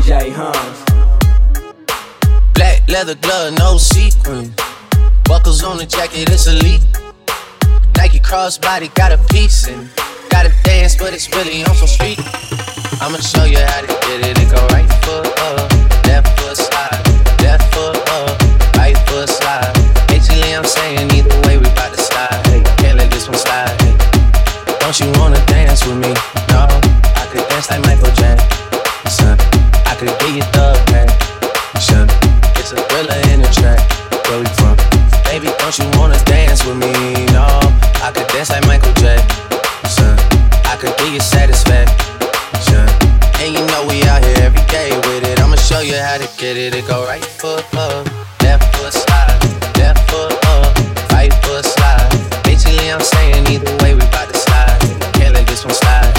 DJ Hans. Black leather glove, no sequin. Buckles on the jacket, it's elite. Nike crossbody, got a piece and gotta dance, but it's really on some street. I'ma show you how to get it. It go right foot up, left foot slide, left foot up, right foot slide. Basically, I'm saying either way, we bout to slide. Hey, can't let this one slide. Hey. Don't you wanna dance with me? No, I could dance like Michael Jackson. I could get you the passion. It's a thriller in the track. Where we from? Baby, don't you wanna dance with me? No, I could dance like Michael Jackson. I could give you satisfaction. And you know we out here every day with it. I'ma show you how to get it. It go right foot up, left foot slide, left foot up, right foot slide. Basically, I'm saying either way, we bout to slide. Can't let this one slide.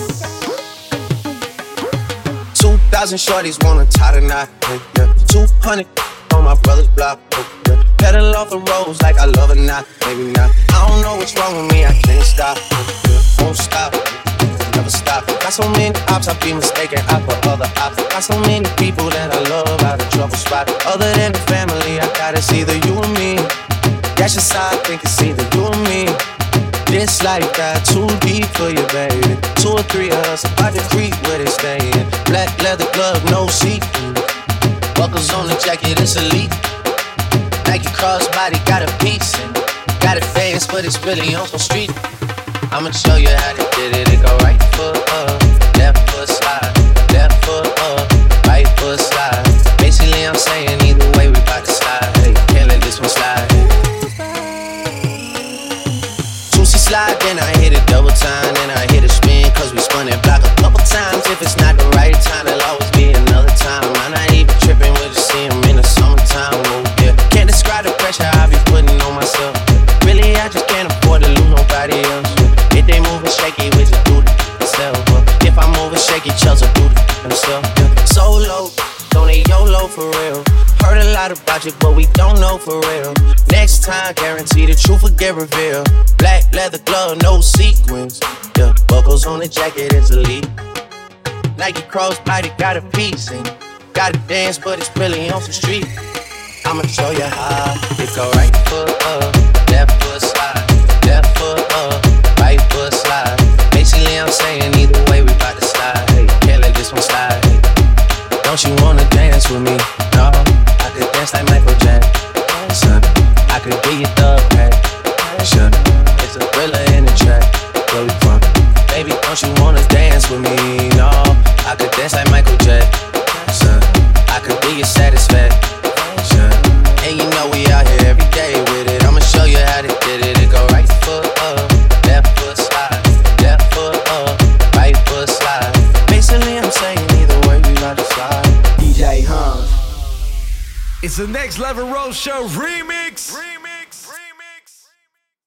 2,000 shorties wanna tie the knot. 200 on my brother's block. Pedal off the roads like I love it, not, maybe not. I don't know what's wrong with me, I can't stop. Won't stop, never stop. Got so many ops, I be mistaken out for other ops. Got so many people that I love out of trouble spot. Other than the family, I gotta see the you and me. That's just how I think it's either you and me. This life got too deep for you, baby. 2 or 3 of us about to creep where they stayin'. Black leather glove, no sequin. Buckles on the jacket, it's elite. Nike crossbody, got a piece and got it fast, but it's really on some street. I'ma show you how to get it. It go right foot up, left foot slide, left foot up, right foot slide. Basically, I'm saying either way, we bout to slide. Hey, can't let this one slide. 2C slide, then I hit it double time, then I hit a spin, cause we spun that block a couple times. If it's not the right time, there'll always be another time. I'm not even tripping, we'll just see him in the summertime. Oh, yeah. Can't describe the pressure I be putting on myself. Really, I just can't afford to lose nobody else. If they moving shaky, we just do it themselves. If I'm moving shaky, Chelsea do it themselves. Solo, don't they YOLO for real? Heard a lot about you, but we don't know for real. Next time, guarantee the truth will get revealed. Black leather glove, no sequins. Yeah, buckles on the jacket, it's elite. Nike crossbody, got a piece and gotta dance, but it's really on some street. I'ma show you how. It go right foot up, left foot slide, left foot up, right foot slide. Basically, I'm saying either way, we bout to slide. Hey, can't let this one slide. Hey. Don't you wanna dance with me? No, I could dance like Michael Jackson. I could give you the passion. It's a thriller in the track. Where we from? Baby, don't you wanna dance with me? No, I could dance like Michael Jackson. I could give you satisfaction. And you know we out here every day with it. I'ma show you how to get it. It go right foot up, left foot slide, left foot up, right foot slide. Basically, I'm saying either way, we bout to slide. DJ Hans. It's the Next Level Road Show remix.